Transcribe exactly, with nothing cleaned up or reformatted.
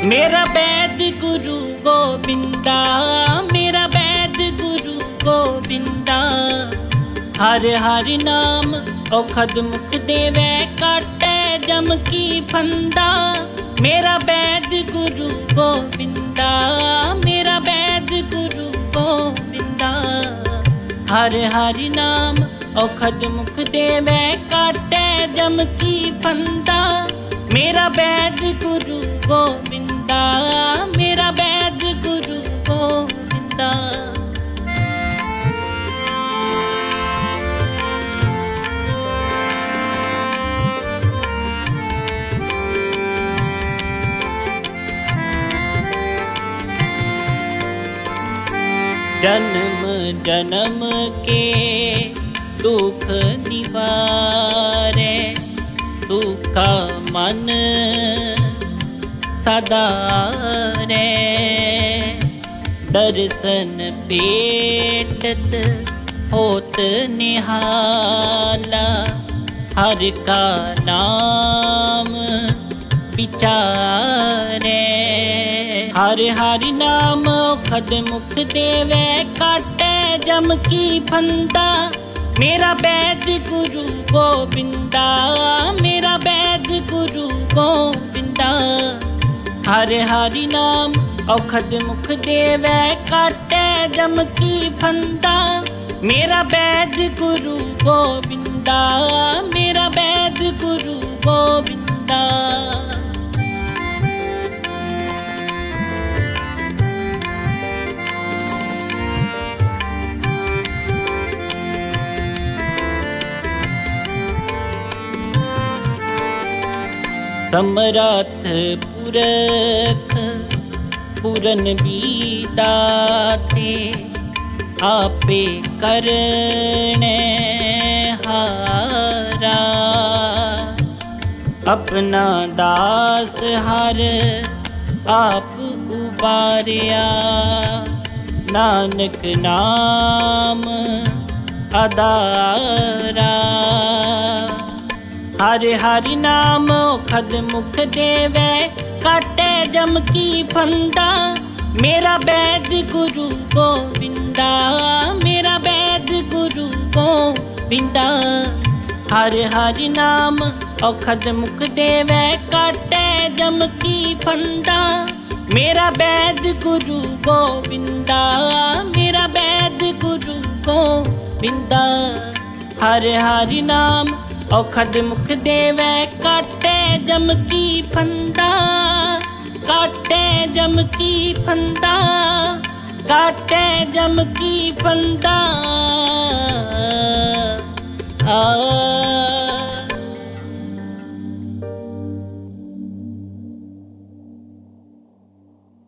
मेरा वैद गुरु गोविंदा, मेरा वैद गुरु गोविंदा। हर हर नाम औखद मुख देवे, काटे जम की फंदा। मेरा वैद गुरु गोविंदा, मेरा वैद गुरु गोविंदा। हर हर नाम औखद मुख देवे, काटे जम की फंदा। मेरा वैद गुरु गोविंदा, मेरा वैद गुरु गोविंदा। जन्म जन्म के दुख निवारे, सुखा मन सदा रे। दर्शन पेटत होत निहाला, हर का नाम विचारे। हर हर नाम औखद मुख देवे, काटे जम की फंदा। मेरा वैद गुरु गोविंदा, मेरा वैद गुरु गोविंदा। हर हर नाम औखद मुख देवे, काटे जम की फंदा। मेरा वैद गुरु गोविंदा, मेरा वैद गुरु गोविंदा। समरथ पुरख पूरन बीताते, आपे करने हारा। अपना दास हर आप उबारिया, नानक नाम आधारा। हर हर नाम औखद मुख देवे, काटे जम की फंदा। मेरा वैद गुरु गोविंदा, मेरा वैद गुरु गोविंदा। हर हर नाम औखद मुख देवे, काटे जम की फंदा। मेरा वैद गुरु गोविंदा, मेरा वैद गुरु गोविंदा। हर हर नाम औखद मुख देवे, काटे जम की फंदा। काटे जम की फंदा, काटे जम की फंदा। आ